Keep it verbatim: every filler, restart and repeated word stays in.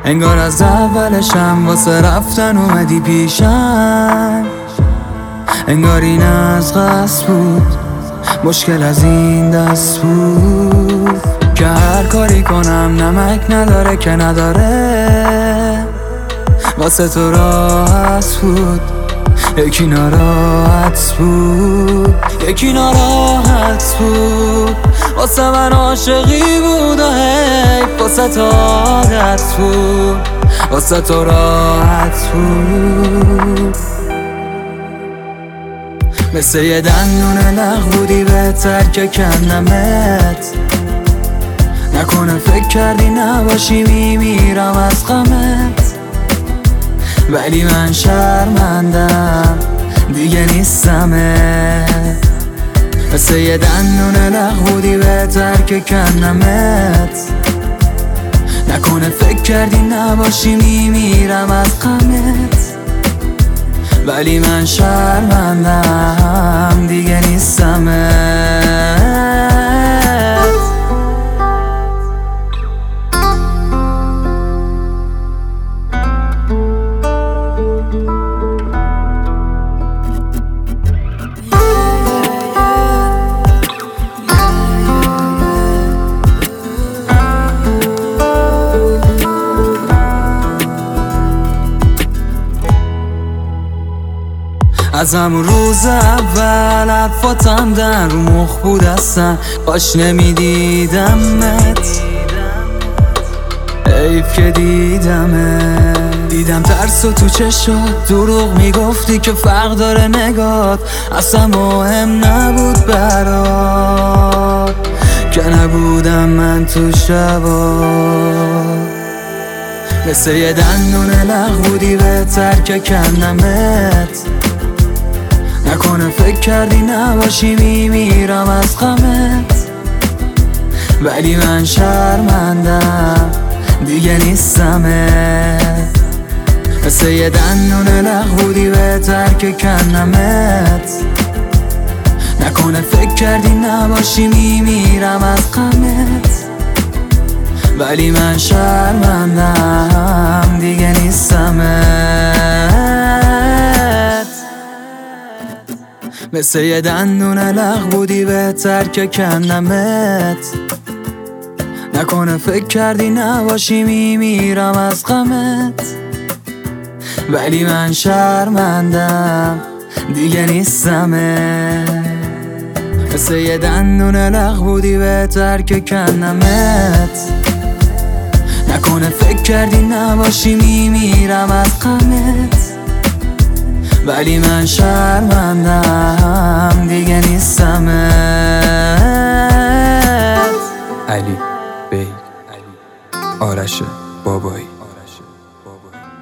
انگار از اولشم واسه رفتن اومدی پیشم، انگار این از قصد بود، مشکل از این دست بود که هر کاری کنم نمک نداره که نداره. واسه تو راحت بود، یکی ناراحت بود، یکی ناراحت بود. واسه من عاشقی بود و حیف واسه تو عادت بود، واسه تو راحت بود. مثل یه دندون لغ بودی بهتر که کندمت. نکنه فکر کردی نباشی میمیرم از غمت، ولی من شرمندم دیگه نیستمت. مثل یه دندون لغ بودی بهتر که کندمت. نکنه فکر کردی نباشی میمیرم از غمت، ولی من شرمندم دیگه نیستمت. از همون روز اول حرفاتم در رو مخ بود اصلا، کاش نمیدیدمت، حیف که دیدمت. دیدم ترس و تو چشات، دروغ میگفتی که فرق داره نگات، اصلا مهم نبود برات که نبودم من تو شبات. مثل یه دندون لغ بودی بهتر که کندمت. نکنه فکر کردی نباشی میمیرم از غمت، ولی من شرمندم دیگه نیستمت. مثل یه دندون لغ بودی بهتر که کندمت. نکنه فکر کردی نباشی میمیرم از غمت، ولی من شرمندم دیگه نیستمت. مثل یه دندون لغ بودی بهتر که کندمت. نکنه فکر کردی نباشی میمیرم از غمت، ولی من شرمندم دیگه نیستمت. مثل یه دندون لغ بودی بهتر که کندمت. نکنه فکر کردی نباشی میمیرم از غمت، ولی من شرمندم دیگه نیستمت. علی بیگ، آرش بابایی.